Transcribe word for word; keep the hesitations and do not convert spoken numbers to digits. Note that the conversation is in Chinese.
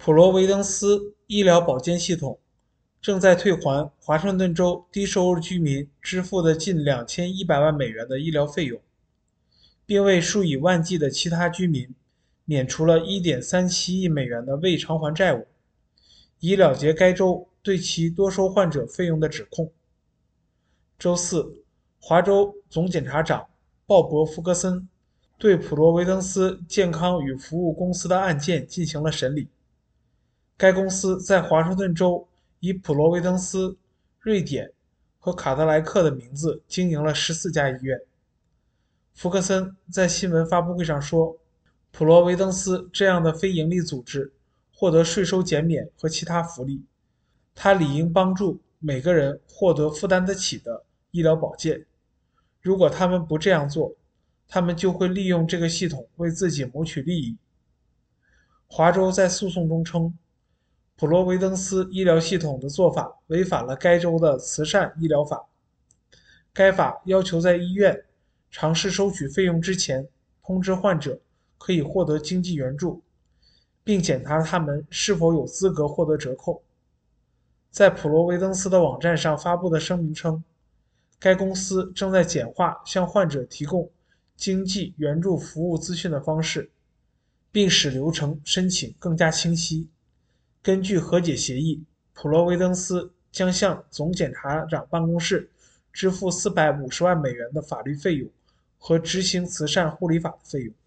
普罗维登斯医疗保健系统正在退还华盛顿州低收入居民支付的近两千一百万美元的医疗费用，并为数以万计的其他居民免除了一点三七亿美元的未偿还债务，以了结该州对其多收患者费用的指控。周四，华州总检察长鲍勃·福克森对普罗维登斯健康与服务公司的案件进行了审理。该公司在华盛顿州以普罗维登斯、瑞典和卡特莱克的名字经营了十四家医院。福克森在新闻发布会上说，普罗维登斯这样的非营利组织获得税收减免和其他福利，他理应帮助每个人获得负担得起的医疗保健。如果他们不这样做，他们就会利用这个系统为自己谋取利益。华州在诉讼中称，普罗维登斯医疗系统的做法违反了该州的慈善医疗法。该法要求在医院尝试收取费用之前，通知患者可以获得经济援助，并检查他们是否有资格获得折扣。在普罗维登斯的网站上发布的声明称，该公司正在简化向患者提供经济援助服务资讯的方式，并使流程申请更加清晰。根据和解协议，普罗维登斯将向总检察长办公室支付四百五十万美元的法律费用和执行慈善护理法的费用。